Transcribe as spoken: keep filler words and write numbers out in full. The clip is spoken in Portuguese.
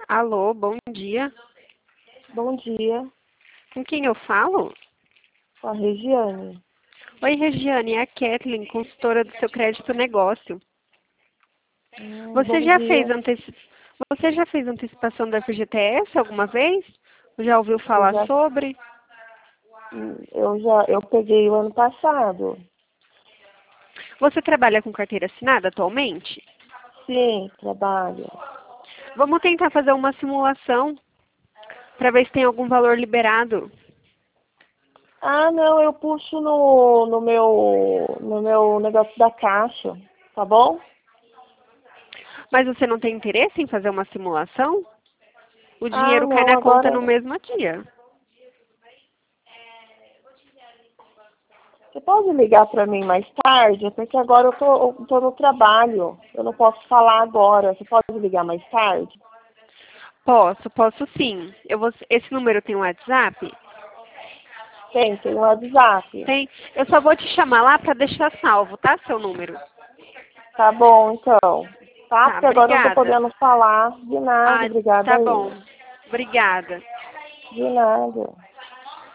Alô, bom dia. Bom dia, Com quem eu falo? com a Regiane. Oi, Regiane, é a Kathleen, consultora do seu crédito negócio. Hum, Você bom já fez dia. anteci... Você já fez antecipação da F G T S alguma vez? Já ouviu Eu falar já, sobre? hum, eu já, eu peguei o ano passado. Você trabalha com carteira assinada atualmente? Sim, trabalho. Vamos tentar fazer uma simulação para ver se tem algum valor liberado. Ah, não, eu puxo no, no meu, no meu negócio da caixa, tá bom? Mas você não tem interesse em fazer uma simulação? O Ah, dinheiro cai não, na conta agora no mesmo dia. você pode ligar para mim mais tarde, porque agora eu tô, eu tô no trabalho. Eu não posso falar agora. Você pode ligar mais tarde? Posso, posso sim. Eu vou... Esse número tem um WhatsApp? Tem, tem o WhatsApp. Tem. Eu só vou te chamar lá para deixar salvo, tá? Seu número. Tá bom, então. Tá? Tá, Porque agora eu não tô obrigada. podendo falar de nada. Ah, Obrigada tá aí. bom. Obrigada. De nada.